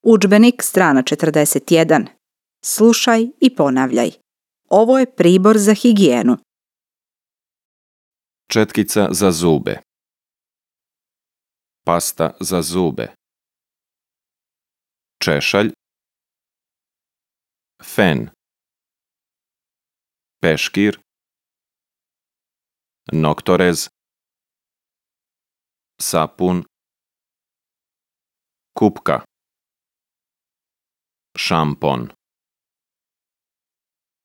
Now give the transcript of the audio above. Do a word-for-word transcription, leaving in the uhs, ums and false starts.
Udžbenik, strana četrdeset jedan. Slušaj i ponavljaj. Ovo je pribor za higijenu. Četkica za zube. Pasta za zube. Češalj. Fen. Peškir. Noktorez. Sapun. Kupka. Šampon.